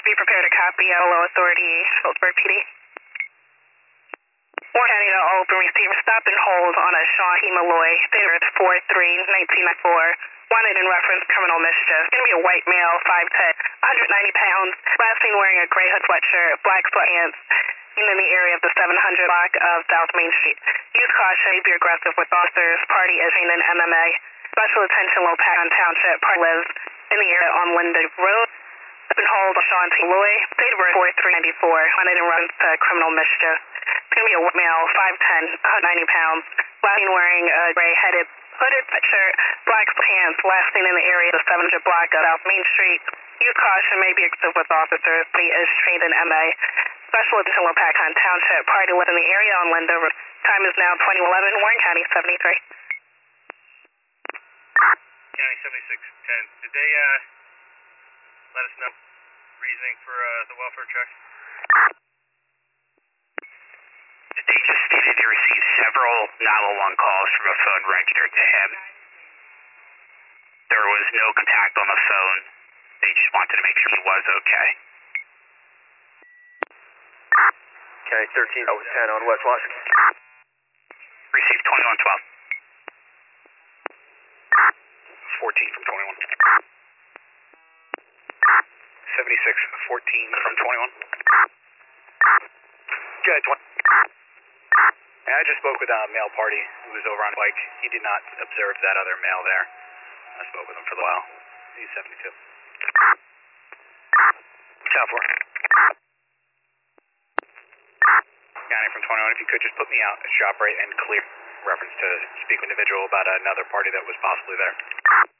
Be prepared to copy LO Authority, Phillipsburg PD. Warren County to all open receiver. Stop and hold on a Sean E. Malloy, date of birth 4/3/1994. Wanted in reference criminal mischief. Going to be a white male, 5'10", 190 pounds. Last seen wearing a gray hood sweatshirt, black sweatpants, in the area of the 700 block of South Main Street. Use caution, may be aggressive with officers, party issuing an MMA. Special attention, Lopacan Township, party lives in the area on Linda Road. Up and hold Sean T. Malloy, date of birth 4/3/94. Wanted in reference to criminal mischief. It's going to be a white male, 5'10", 190 pounds. Last seen wearing a gray-headed hooded sweatshirt, black pants. Last seen in the area of the 700 block of South Main Street. Use caution, may be aggressive with officers. He is trained in MA. Special attention, Lopacan Township, party lives in the area on Linda Road. Time is now 2011, Warren County 73. County 7610. Did they let us know reasoning for the welfare check? They just stated they received several 911 calls from a phone registered to him. There was no contact on the phone. They just wanted to make sure he was okay. County 1310 on West Washington. Received 2112. 14 from 21. 7614 from 21. Good. I just spoke with a male party who was over on bike. He did not observe that other male there. I spoke with him for a while. He's 72. South 4. County from 21, if you could just put me out at shop rate and clear reference to speak with individual about another party that was possibly there.